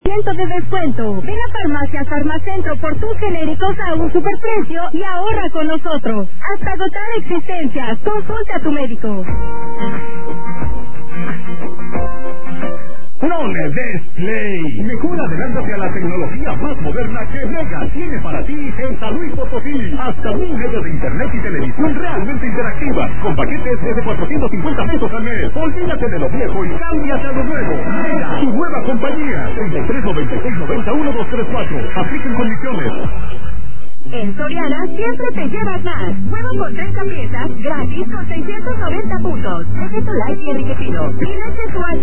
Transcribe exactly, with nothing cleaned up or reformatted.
Ciento de descuento. Ven a Farmacias Farmacentro por tus genéricos a un superprecio y ahorra con nosotros. Hasta agotar existencias. Consulta a tu médico. No le des play. Mejor adelántate a la tecnología más moderna que Mega tiene para ti en San Luis Potosí. Hasta mil megas de internet y televisión realmente interactiva, con paquetes desde cuatrocientos cincuenta pesos al mes. Olvídate de lo viejo y cámbiate a lo nuevo. Mega, su nueva compañía. treinta y tres noventa y seis noventa uno dos tres cuatro. Apliquen condiciones. En Soriana siempre te llevas más. Huevo con treinta piezas, gratis con seiscientos noventa puntos. Queso light y enriquecido. Y leche